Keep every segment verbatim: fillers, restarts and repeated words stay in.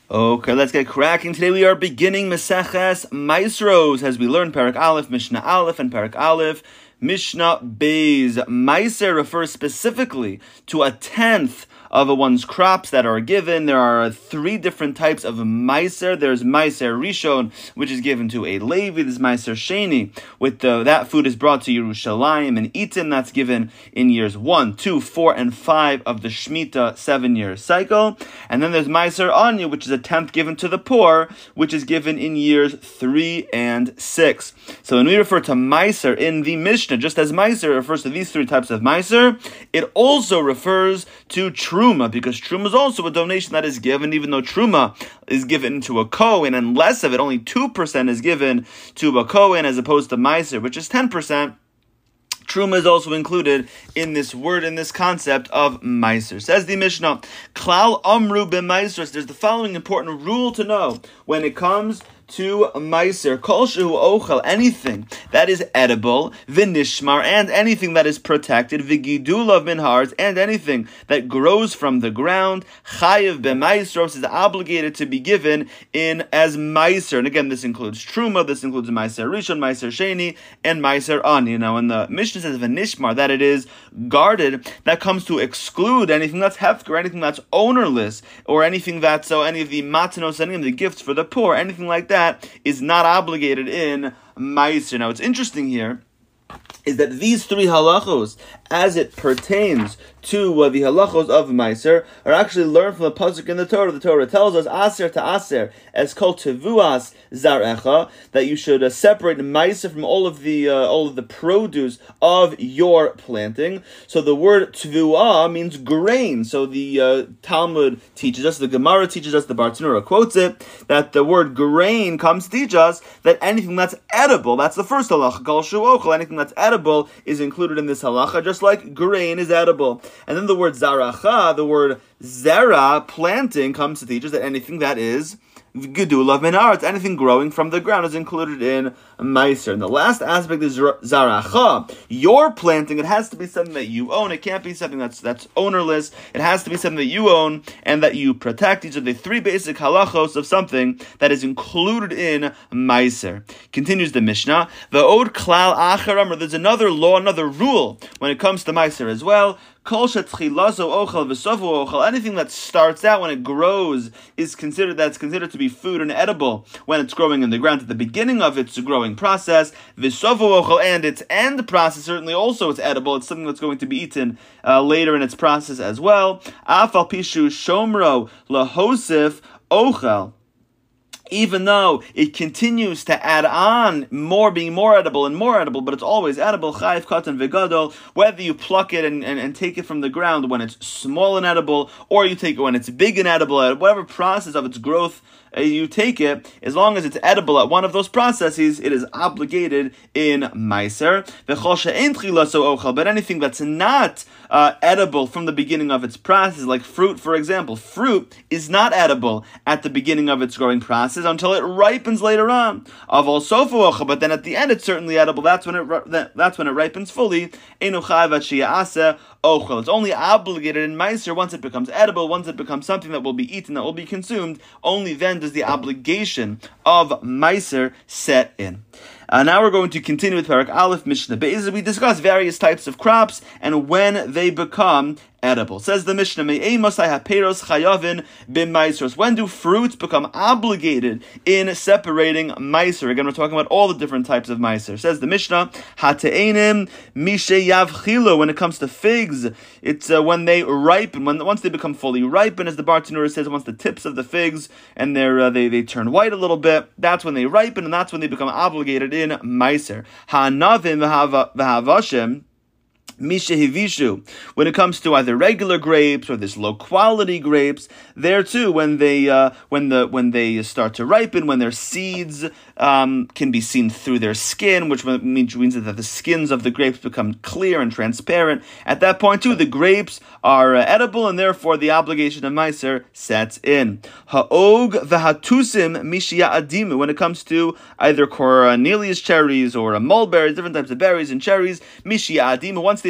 Okay, let's get cracking. Today we are beginning Maseches Maisros as we learn Parak Aleph, Mishnah Aleph, and Parak Aleph, Mishnah Beis. Maiser refers specifically to a tenth of a one's crops that are given. There are three different types of Maiser. There's Maiser Rishon, which is given to a Levi. There's Maiser Sheni, with the, that food is brought to Yerushalayim and eaten. That's given in years one, two, four, and five of the Shemitah seven-year cycle. And then there's Maiser Anya, which is a tenth given to the poor, which is given in years three and six. So when we refer to Maiser in the Mishnah, just as Maiser refers to these three types of Maiser, it also refers to Truma, because Truma is also a donation that is given, even though Truma is given to a Kohen, and less of it, only two percent is given to a Kohen as opposed to Maiser, which is ten percent. Truma is also included in this word, in this concept of Maiser. Says the Mishnah, Klal Amru b'Maisros. There's the following important rule to know when it comes to Maiser: Kol shehu ochel, anything that is edible, v'nishmar, and anything that is protected, v'gidulav min haaretz, and anything that grows from the ground, chayiv b'maisros, is obligated to be given in as Maiser. And again, this includes Truma, this includes Maiser Rishon, Maiser Sheni, and Maiser Ani. Now, when the Mishnah says v'nishmar, that it is guarded, that comes to exclude anything that's hefker, anything that's ownerless, or anything that's, so any of the matanos, any of the gifts for the poor, anything like that, is not obligated in Maiser. Now, what's interesting here is that these three halachos, as it pertains to uh, the halachos of Maiser, are actually learned from the pasuk in the Torah. The Torah tells us, Aser to Aser, as kol tevuas zarecha, that you should uh, separate Maiser from all of the uh, all of the produce of your planting. So the word tevuah means grain. So the uh, Talmud teaches us, the Gemara teaches us, the Bartanura quotes it, that the word grain comes to teach us that anything that's edible, that's the first halacha, kol shu ochel, anything that's edible is included in this halacha, just like grain is edible. And then the word zaracha, the word zera, planting, comes to teach us that anything that is gedulav min haaretz, anything growing from the ground, is included in Maiser. And the last aspect is zaracha. Your planting, it has to be something that you own. It can't be something that's that's ownerless. It has to be something that you own and that you protect. These are the three basic halachos of something that is included in Maiser. Continues the Mishnah. The od klal acher amar. There's another law, another rule when it comes to Maiser as well. Anything that starts out when it grows is considered that's considered to be food and edible when it's growing in the ground at the beginning of its growing process. And its end process, certainly also it's edible. It's something that's going to be eaten uh, later in its process as well. Afal pishu shomro lahosif ochel. Even though it continues to add on more, being more edible and more edible, but it's always edible, chayiv katan v'gadol, whether you pluck it and, and, and take it from the ground when it's small and edible, or you take it when it's big and edible, at whatever process of its growth uh, you take it, as long as it's edible at one of those processes, it is obligated in Maiser. But anything that's not uh, edible from the beginning of its process, like fruit, for example, fruit is not edible at the beginning of its growing process until it ripens later on. But then at the end, it's certainly edible. That's when it that's when it ripens fully. It's only obligated in Maiser once it becomes edible, once it becomes something that will be eaten, that will be consumed. Only then does the obligation of Maiser set in. Uh, now we're going to continue with Parak Aleph, Mishnah Beis. We discuss various types of crops and when they become edible. Says the Mishnah, when do fruits become obligated in separating Maiser? Again, we're talking about all the different types of Maiser. Says the Mishnah, when it comes to figs, it's uh, when they ripen, when once they become fully ripen, as the Bartanura says, once the tips of the figs and they're, uh, they, they turn white a little bit, that's when they ripen, and that's when they become obligated in Maiser. Ha'anavim v'havashim, Mishehivishu. When it comes to either regular grapes or this low quality grapes, there too, when they uh, when the when they start to ripen, when their seeds um, can be seen through their skin, which means that the skins of the grapes become clear and transparent. At that point too, the grapes are uh, edible, and therefore the obligation of Maiser sets in. Ha'og v'hatusim mishia adimu. When it comes to either Cornelius cherries or mulberries, different types of berries and cherries, mishia adimu. Once they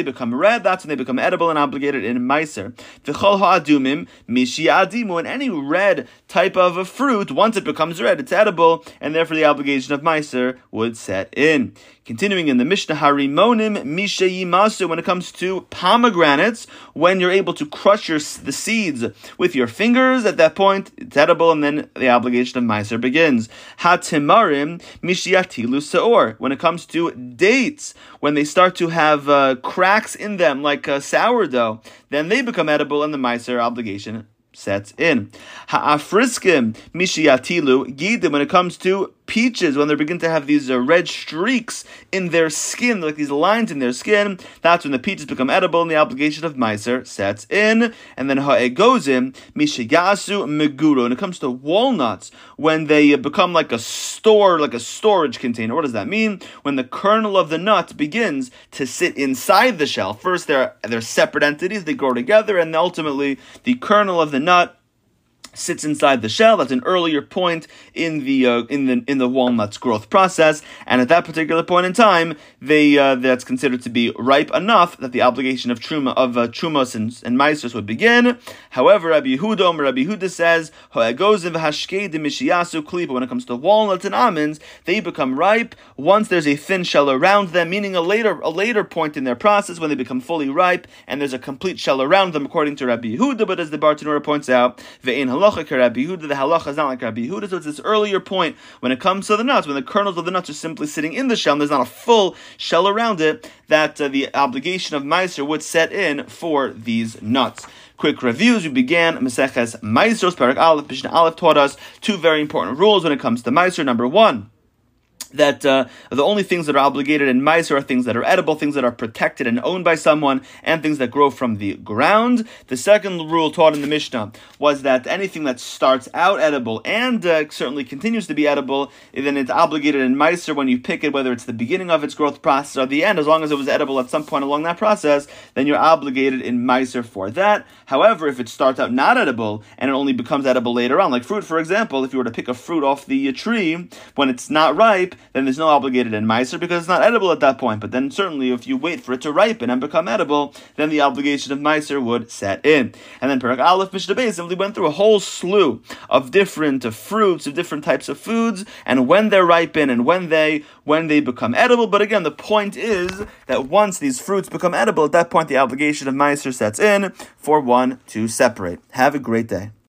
become red, that's when they become edible and obligated in Meiser. V'chol ha'adumim mishi adimu, and any red type of a fruit, once it becomes red, it's edible, and therefore the obligation of Meiser would set in. Continuing in the Mishnah, harimonim mishayimasu, when it comes to pomegranates, when you're able to crush your, the seeds with your fingers, at that point it's edible, and then the obligation of Meiser begins. Hatimarim mishiyatilu seor, when it comes to dates, when they start to have uh, cracks in them like uh, sourdough, then they become edible, and the Meiser obligation sets in. Ha'afriskim mishiyatilu gidim, when it comes to peaches, when they begin to have these uh, red streaks in their skin, like these lines in their skin, that's when the peaches become edible and the obligation of Meiser sets in. And then ha'egozim mishiyasu meguro, when it comes to walnuts, when they become like a store, like a storage container. What does that mean? When the kernel of the nut begins to sit inside the shell. First, they're they're separate entities, they grow together, and ultimately the kernel of the nut sits inside the shell. That's an earlier point in the uh, in the in the walnut's growth process, and at that particular point in time, they uh, that's considered to be ripe enough that the obligation of truma of uh, trumos and, and meisers would begin. However, Rabbi Yehuda, Rabbi Yehuda says, when it comes to walnuts and almonds, they become ripe once there's a thin shell around them, meaning a later a later point in their process when they become fully ripe, and there's a complete shell around them, according to Rabbi Yehuda. But as the Bartanura points out, ve'in Rabbi Yehuda, the halacha is not like Rabbi Yehuda, so it's this earlier point when it comes to the nuts, when the kernels of the nuts are simply sitting in the shell and there's not a full shell around it, that uh, the obligation of Meiser would set in for these nuts. Quick reviews. We began Maseches Maisros, Perek Aleph. Mishnah Aleph taught us two very important rules when it comes to Meiser. Number one, that uh, the only things that are obligated in Meiser are things that are edible, things that are protected and owned by someone, and things that grow from the ground. The second rule taught in the Mishnah was that anything that starts out edible and uh, certainly continues to be edible, then it's obligated in Meiser when you pick it, whether it's the beginning of its growth process or the end. As long as it was edible at some point along that process, then you're obligated in Meiser for that. However, if it starts out not edible and it only becomes edible later on, like fruit, for example, if you were to pick a fruit off the tree when it's not ripe, then there's no obligated in Meiser because it's not edible at that point. But then certainly if you wait for it to ripen and become edible, then the obligation of Meiser would set in. And then Perek Aleph Mishnah Beis simply went through a whole slew of different uh, fruits, of different types of foods, and when they're ripen and when they when they become edible. But again, the point is that once these fruits become edible, at that point the obligation of Meiser sets in for one to separate. Have a great day.